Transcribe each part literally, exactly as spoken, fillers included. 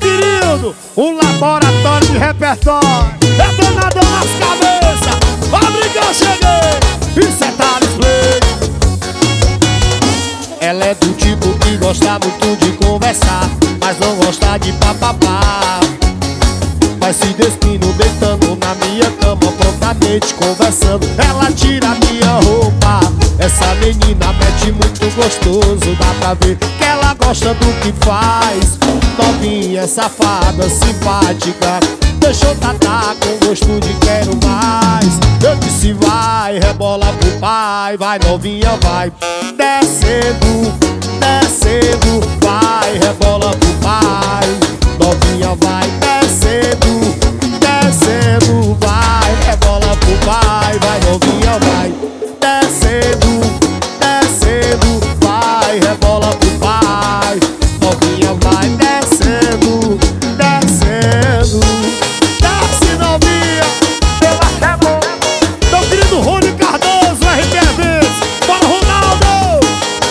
querido, um laboratório de repertório. Detonador nas cabeças, abre que eu cheguei. Isso é Thales Play. Ela é do tipo que gosta muito de conversar, mas não gosta de papapá. Vai se despindo, deitando na minha cama, prontamente conversando. Ela tira minha roupa. Essa menina mete muito gostoso, dá pra ver que ela gosta do que faz. Novinha, safada, simpática, deixou tatar com gosto de quero mais. Eu disse vai, rebola pro pai, vai novinha, vai. Descendo, descendo, vai, rebola pro pai. Novinha vai, descendo, descendo, vai, rebola pro pai, vai novinha, vai. Descendo, descendo, vai, rebola pro pai. Novinha vai, descendo, descendo. Desce novinha, pela rebola. Meu querido Rony Cardoso, R P Eventos. Bora, Ronaldo!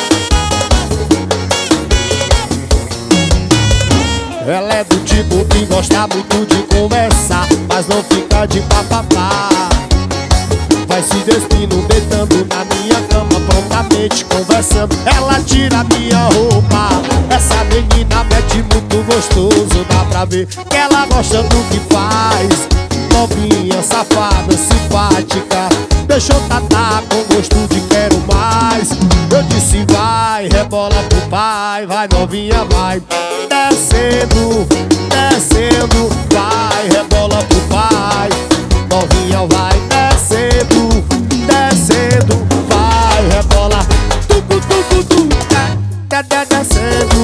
Ela é do tipo que gosta muito de conversar, mas não fica de papapá. Vai se despindo, deitando na minha cama, prontamente conversando. Ela tira minha roupa. Essa menina mete muito gostoso, dá pra ver que ela gosta do que faz. Novinha, safada, simpática, deixou tatar com gosto de quero mais. Eu disse vai, rebola pro pai, vai novinha, vai. Descendo, descendo, vai, rebola pro pai. Novinha vai, descendo, descendo, vai, rebola. Tucu, tucu, tu, é, é, é, descendo.